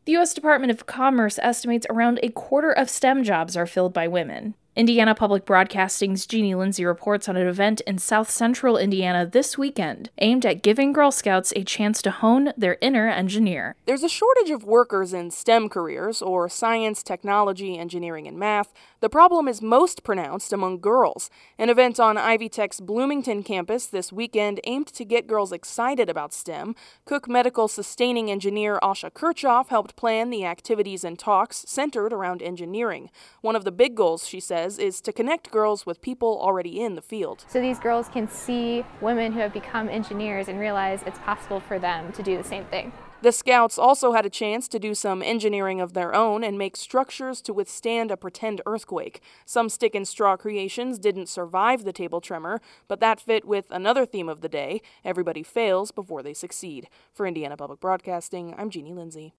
The U.S. Department of Commerce estimates around a quarter of STEM jobs are filled by women. Indiana Public Broadcasting's Jeannie Lindsay reports on an event in South Central Indiana this weekend aimed at giving Girl Scouts a chance to hone their inner engineer. There's a shortage of workers in STEM careers, or science, technology, engineering, and math. The problem is most pronounced among girls. An event on Ivy Tech's Bloomington campus this weekend aimed to get girls excited about STEM. Cook Medical sustaining engineer Asha Kirchhoff helped plan the activities and talks centered around engineering. One of the big goals, she says, is to connect girls with people already in the field. So these girls can see women who have become engineers and realize it's possible for them to do the same thing. The Scouts also had a chance to do some engineering of their own and make structures to withstand a pretend earthquake. Some stick and straw creations didn't survive the table tremor, but that fit with another theme of the day: everybody fails before they succeed. For Indiana Public Broadcasting, I'm Jeannie Lindsay.